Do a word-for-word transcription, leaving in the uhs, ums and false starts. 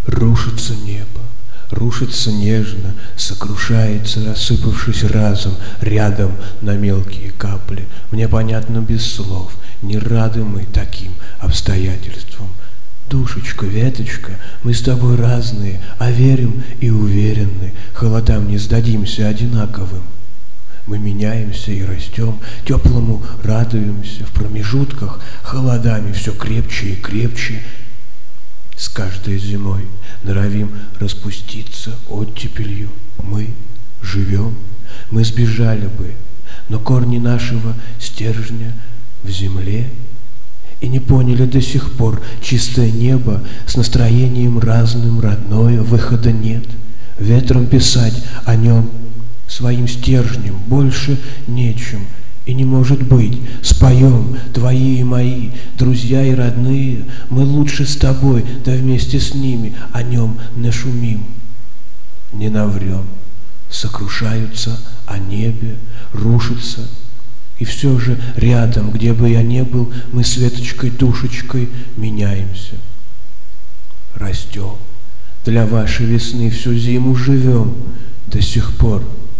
Рушится небо, рушится нежно, сокрушается, рассыпавшись разом, рядом на мелкие капли. Мне понятно без слов, не рады мы таким обстоятельствам. Душечка, веточка, мы с тобой разные, а верим и уверены, холодам не сдадимся одинаковым. Мы меняемся и растем, теплому радуемся, в промежутках холодами все крепче и крепче. С каждой зимой норовим распуститься оттепелью. Мы живем, мы сбежали бы, но корни нашего стержня в земле. И не поняли до сих пор чистое небо с настроением разным, родное, выхода нет. Ветром писать о нем своим стержнем больше нечем. И не может быть, споем, твои и мои, друзья и родные, мы лучше с тобой, да вместе с ними о нем нашумим. Не наврем, сокрушаются о небе, рушатся, и все же рядом, где бы я ни был, мы с веточкой, душечкой меняемся. Растем, для вашей весны всю зиму живем, до сих пор